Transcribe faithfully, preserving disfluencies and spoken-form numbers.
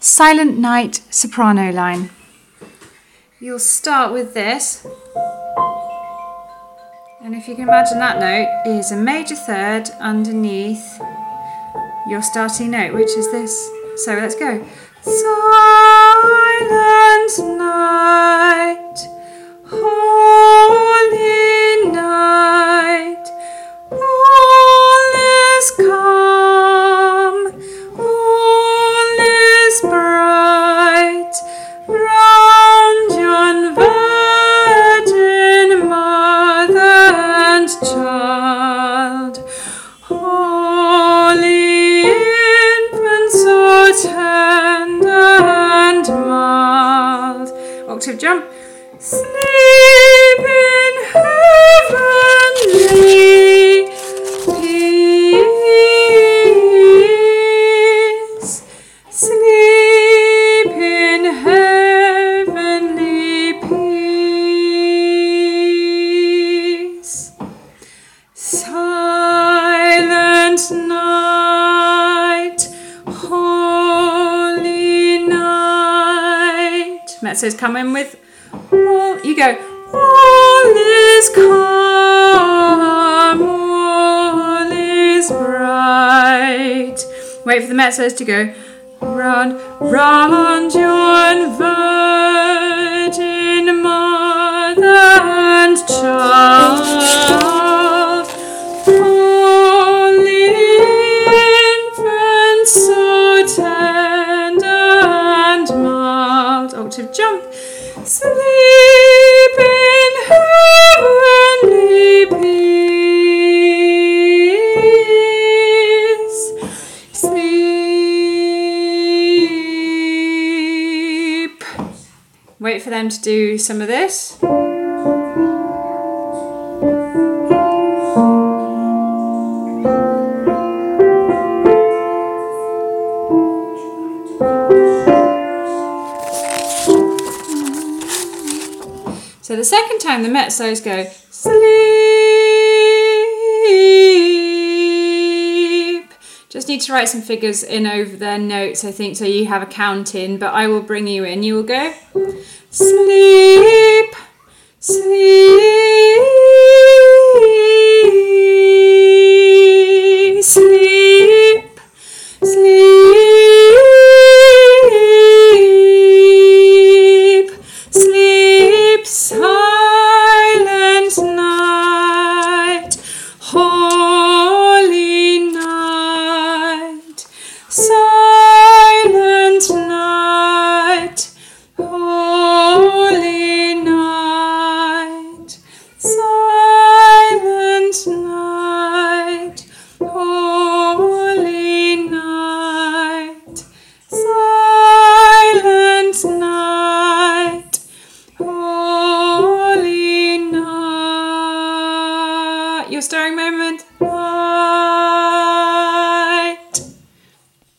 Silent Night soprano line. You'll start with this, and if you can imagine that note is a major third underneath your starting note, which is this. So let's go. Silent night, holy night, all is calm, all is bright, round yon virgin mother and child, holy infant so tender and mild. Octave jump. Sleep in heavenly peace. Sleep in heavenly peace. Silent night, holy night. Mezzo's come in with all, you go, all is calm, all is bright. Wait for the mezzos to go, round, round yon virgin mother and child, holy infant so tender and mild. Octave jump. Sleep in heavenly peace. Sleep. Wait for them to do some of this. So the second time the mezzos go sleep. Just need to write some figures in over their notes, I think, so you have a count in, but I will bring you in. You will go sleep, sleep, sleep, sleep, sleep. Silent night, holy night, silent night, holy night, silent night, holy night, silent night, holy night. Your stirring moment.